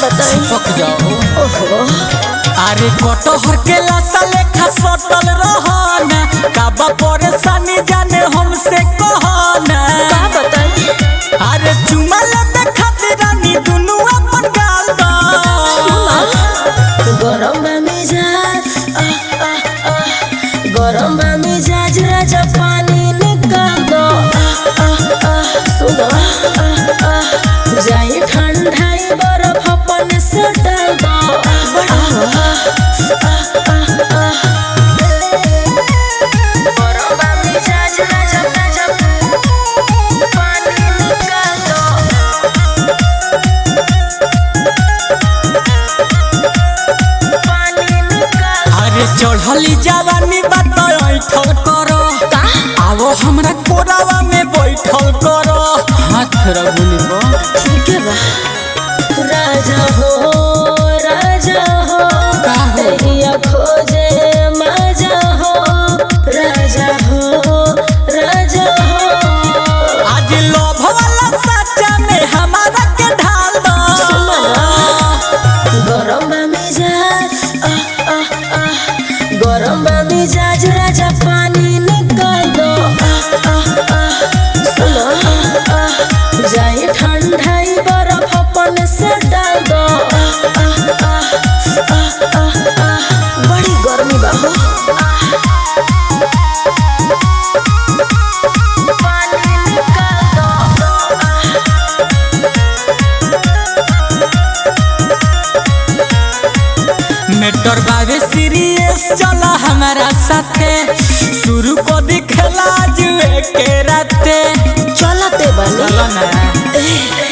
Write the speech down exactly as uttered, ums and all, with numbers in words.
बताई पक जाओ। ओहो अरे कटहर के लाशा लेखा सटल रहना काबा परेशानी जाने हमसे कहना का बताई अरे चुमा लेते खातिर रानी दुनु अपन गाल दो गरम बा मिजाज आह आह आह गरम बा मिजाज राजा पानी निकाल दो आह आह आह सुनो आह आह जाई ठंडाई बर्फ अपन से डाल दो आह आह आह आह गरम बा मिजाज राजा राजा पानी निकाल दो अरे चढ़ली जवानी बात ऐठल करो आओ हमरा कोरावा में बैठल करो हाथ रगुली को ठीक है बा राजा हो राजा हो तहिया खोजे मजा हो राजा हो राजा हो आज लोभ वाला सच्चा में हमारा के ढाल दो गरम बा मिजाज आह आह आह गरम बा मिजाज राजा पानी निकाल दो आह आह आह सुनो आह आह जाई ठंडाई बर्फ अपन से डाल दो आह आह आह आह आह आह बड़ी गर्मी बा हो पानी निकाल दो मेटर बाबे सीरियस चला हमारा साथे शुरू को दिखला जुए के राते चलते बनी चलो ना।